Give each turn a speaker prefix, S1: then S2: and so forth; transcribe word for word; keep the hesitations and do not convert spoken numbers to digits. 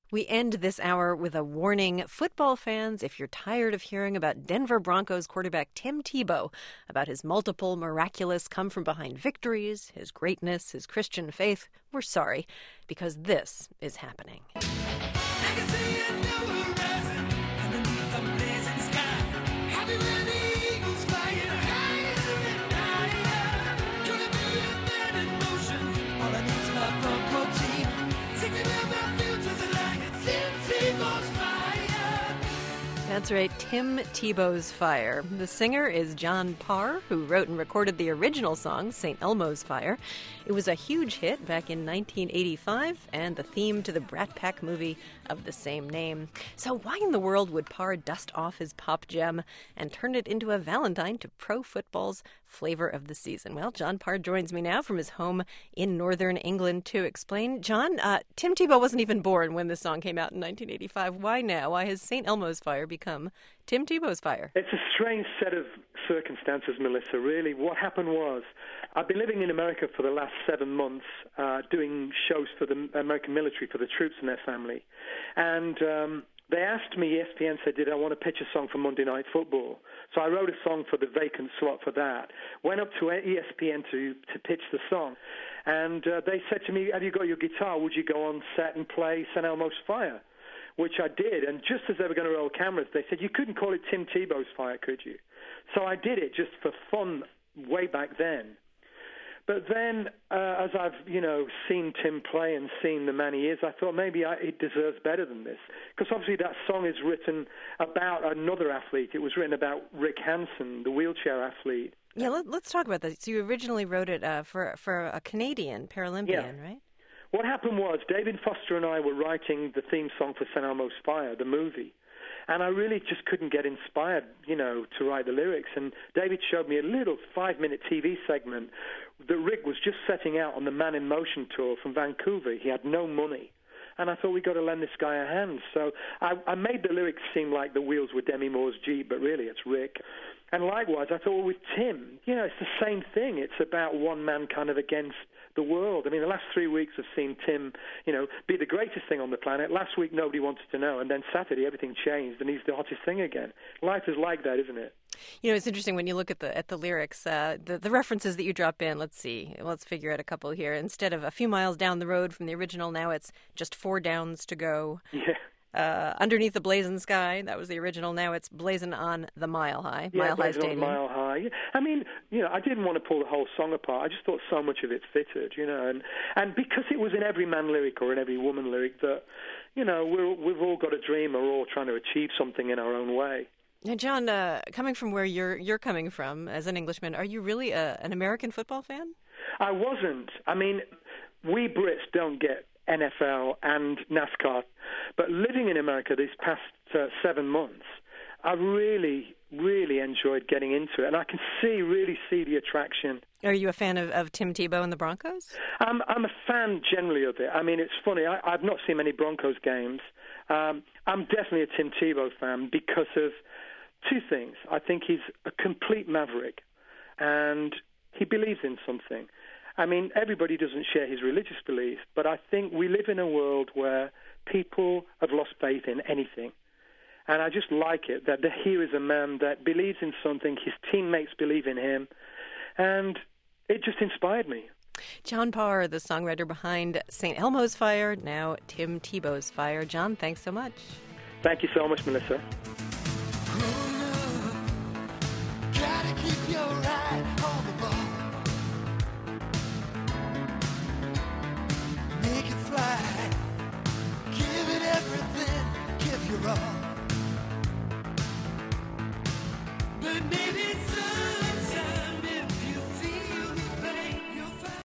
S1: We end this hour with a warning. Football fans, if you're tired of hearing about Denver Broncos quarterback Tim Tebow, about his multiple miraculous come-from-behind victories, his greatness, his Christian faith, we're sorry, because this is happening. I can see it never rising underneath the blazing sky. Happy when the eagles flying higher and higher. Gonna be a man in motion. All I need's my front protein. Singing about futures and like it's Tim Tebow's fire. That's right, Tim Tebow's Fire. The singer is John Parr, who wrote and recorded the original song, Saint Elmo's Fire. It was a huge hit back in nineteen eighty-five and the theme to the Brat Pack movie of the same name. So why in the world would Parr dust off his pop gem and turn it into a valentine to pro football's flavor of the season? Well, John Parr joins me now from his home in northern England to explain. John, uh, Tim Tebow wasn't even born when this song came out in nineteen eighty-five. Why now? Why has Saint Elmo's Fire become Tim Tebow's Fire?
S2: It's a strange set of circumstances, Melissa, really. What happened was, I've been living in America for the last seven months, uh, doing shows for the American military, for the troops and their family. And um, they asked me, E S P N said, did I want to pitch a song for Monday Night Football? So I wrote a song for the vacant slot for that. Went up to E S P N to, to pitch the song. And uh, they said to me, have you got your guitar? Would you go on set and play Saint Elmo's Fire? Which I did. And just as they were going to roll cameras, they said, you couldn't call it Tim Tebow's Fire, could you? So I did it just for fun way back then. But then, uh, as I've, you know, seen Tim play and seen the man he is, I thought maybe I, it deserves better than this. Because obviously that song is written about another athlete. It was written about Rick Hansen, the wheelchair athlete.
S1: Yeah, let, let's talk about that. So you originally wrote it uh, for, for a Canadian Paralympian,
S2: yeah.
S1: right?
S2: What happened was David Foster and I were writing the theme song for Saint Elmo's Fire, the movie. And I really just couldn't get inspired, you know, to write the lyrics. And David showed me a little five-minute T V segment that Rick was just setting out on the Man in Motion tour from Vancouver. He had no money. And I thought, we got to lend this guy a hand. So I, I made the lyrics seem like the wheels were Demi Moore's Jeep, but really it's Rick. And likewise, I thought, well, with Tim, you know, it's the same thing. It's about one man kind of against the world. I mean, the last three weeks have seen Tim, you know, be the greatest thing on the planet. Last week, nobody wanted to know. And then Saturday, everything changed, and he's the hottest thing again. Life is like that, isn't it?
S1: You know, it's interesting when you look at the at the lyrics, uh, the, the references that you drop in. Let's see. Let's figure out a couple here. Instead of a few miles down the road from the original, now it's just four downs to go.
S2: Yeah.
S1: Uh, underneath the blazing sky, that was the original. Now it's blazing on the Mile High,
S2: yeah,
S1: Mile High Stadium.
S2: Mile High. I mean, you know, I didn't want to pull the whole song apart. I just thought so much of it fitted, you know, and and because it was in every man lyric or in every woman lyric that, you know, we're, we've all got a dream. We're all trying to achieve something in our own way.
S1: Now, John, uh, coming from where you're you're coming from as an Englishman, are you really a, an American football fan?
S2: I wasn't. I mean, we Brits don't get N F L and NASCAR, but living in America these past uh, seven months, I really, really enjoyed getting into it, and I can see, really see the attraction.
S1: Are you a fan of, of Tim Tebow and the Broncos?
S2: I'm, I'm a fan generally of it. I mean, it's funny, I, I've not seen many Broncos games. Um, I'm definitely a Tim Tebow fan because of two things. I think he's a complete maverick, and he believes in something. I mean, everybody doesn't share his religious beliefs, but I think we live in a world where people have lost faith in anything. And I just like it, that here is a man that believes in something, his teammates believe in him, and it just inspired me.
S1: John Parr, the songwriter behind Saint Elmo's Fire, now Tim Tebow's Fire. John, thanks so much.
S2: Thank you so much, Melissa.
S3: Gotta keep your eye on the ball. Make it fly. Give it everything. Give your all. But